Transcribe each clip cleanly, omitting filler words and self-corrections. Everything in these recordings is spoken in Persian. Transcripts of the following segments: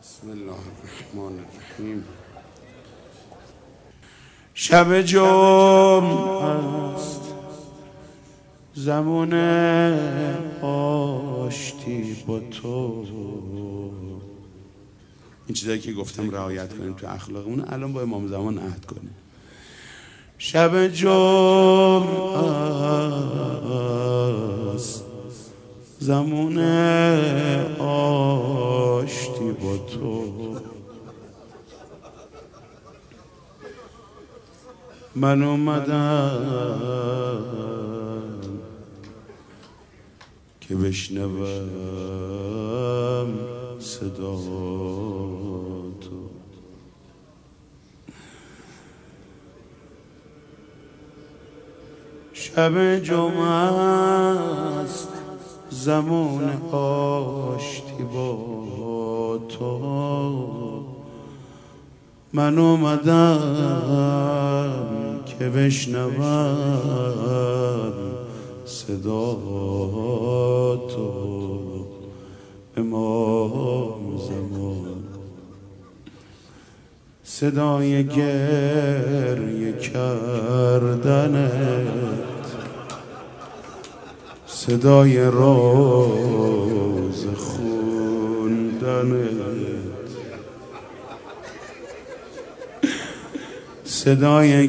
بسم الله الرحمن الرحیم. شب جمعه است، زمان آشتی با تو. این چیزایی که گفتم رعایت کنیم تو اخلاقمون، الان با امام زمان عهد کنیم. شب جمعه است، زمان آشتی با تو. من اومدم که بشنوم صدا تو. شب جمعه است، زمان آشتی با تو. من اومدم که بشنوم صدا تو. امام زمان، صدای گریه کردنت، صدای روز خوندنت، صدای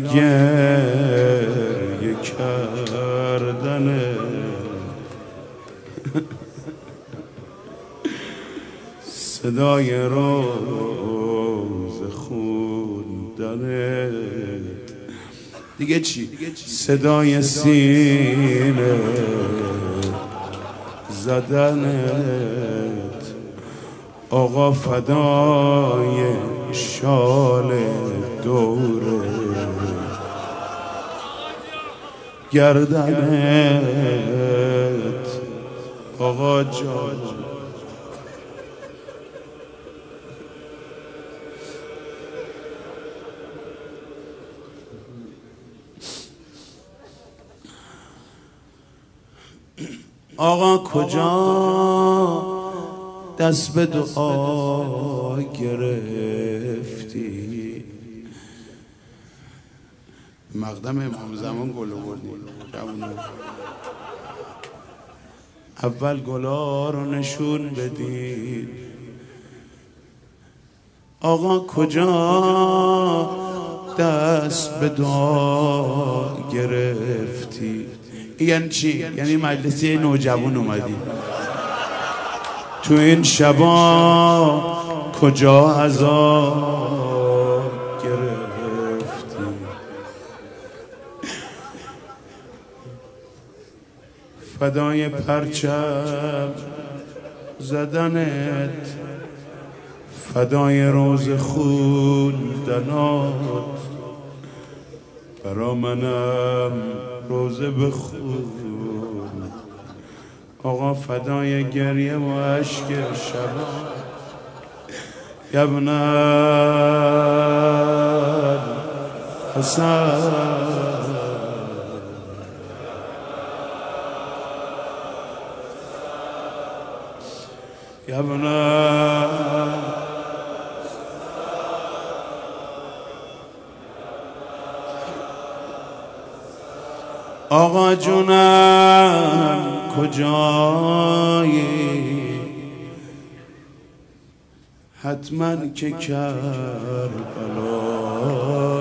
گریه کردنت، صدای روز خوندنت. دیگه چی؟ صدای سینه زدنت. آقا فدای شال دوره گردنت. آقا جان آقا کجا دست به دعا گرفتی؟ مقدم امام زمان گل آوردی. اول گلا رو نشون بدید. آقا کجا دست به دعا گرفتی؟ یعنی چی؟ یعنی مجلسی نوجوان اومدی تو این شبا کجا عذاب گرفتی؟ فدای پرچم زدنت، فدای روز خوندنات. برا منم روزه بخون. آقا فدای گریه و عشق شبا. ابن حسن ابن آقا جونم کجایی؟ حتما که کربلا